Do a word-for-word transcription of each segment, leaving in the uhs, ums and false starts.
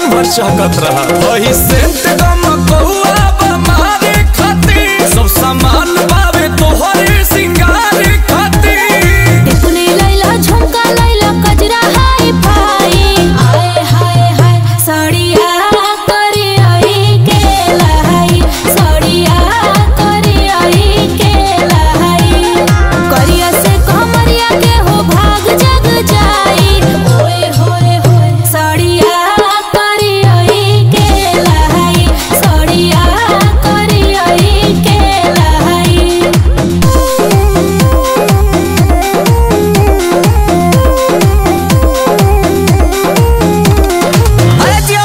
दिन भर चहकत रहा। वही सेंट गम कौआ बमारे खातिर सब सामान बावे तोहरे सिंगार खातिर। टिकुली लैला झुमका लैला कजरा हाय फाई आए हाय हाय साड़िया करी आई के लाई साड़िया करी आई के लाई करिया से कमरिया के हो भाग जग जाई ओए होए होए साड़िया करी आई के लाई साड़िया करी आई के लाई। अरे जियो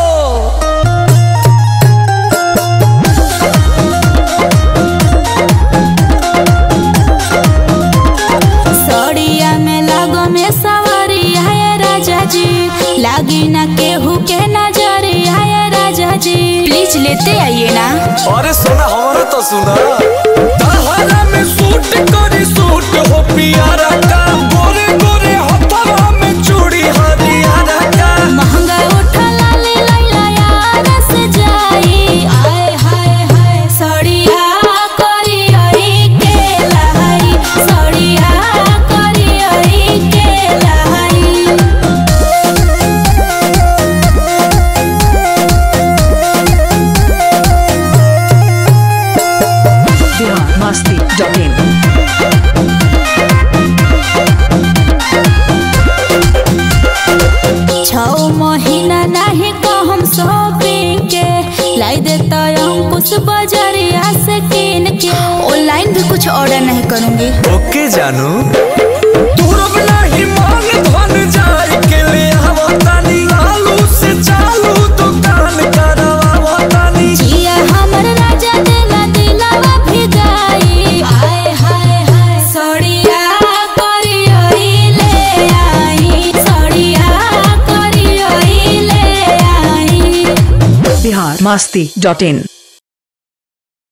साड़िया में लागो में सवारिया है राजा जी लागी ना केहू के नजरिया है राजा जी प्लीज लेते आइए ना। अरे सुना हमारा तो सुना तहरा में सूट करी सूट हो पियारा का गोरे गोरे हथवा में चूड़ी हरियारा का। महंगा उठा लाली लैला यार से जाई आए हाय हाय साड़िया करी आई के लाई साड़िया करी आई के लाई। masti dot in. छौ महीना नहीं को हम शॉपिंग के लाई देता अंकुश बाजारिया से किन के ऑनलाइन भी कुछ ऑर्डर नहीं करूंगी। ओके जानू तुरब नहीं मान धन जाए के ले आवतानी आलू से चालू दुकान करवावतानी। जिया हमर राजा देला दिलावा भिगाई आए हाय हाय साड़िया करी आई ले आई साड़िया करी आई ले आई। Bihar masti dot in.